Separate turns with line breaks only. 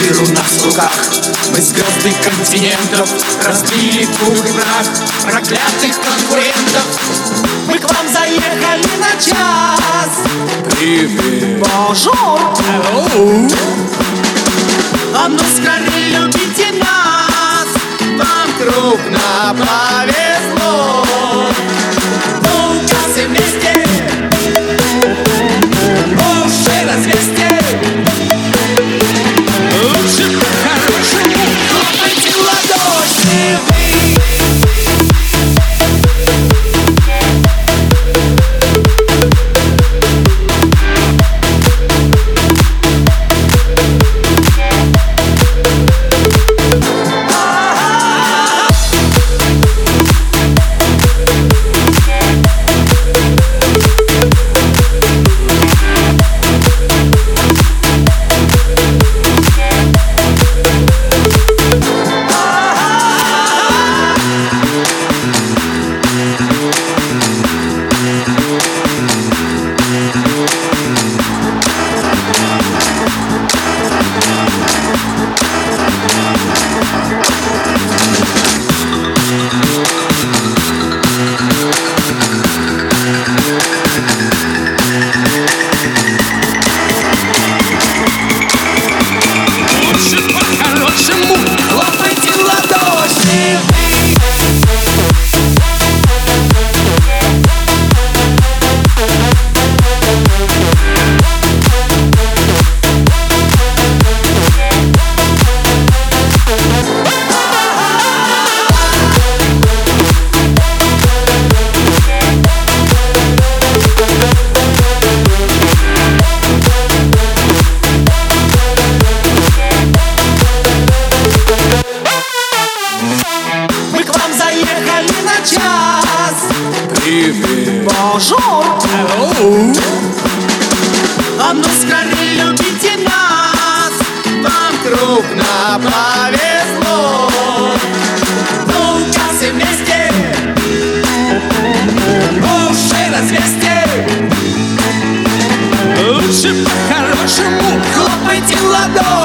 Мир у нас в руках, мы звезды континентов, разбили пух и прах проклятых конкурентов. Мы к вам заехали на час.
Привет.
Бонжур.
Hello.
А ну скорее любите нас, вам крупно повезло. Ну-ка все вместе, уши развесьте.
Лучше по-хорошему
Хлопайте в ладоши вы. Хлопайте в ладоши вы. Мы к вам заехали на час.
Привет.
Бонжур.
Hello.
А ну скорее любите нас, вам крупно повезло. Ну-ка все вместе, уши развесьте.
Лучше по-хорошему
Хлопайте в ладоши.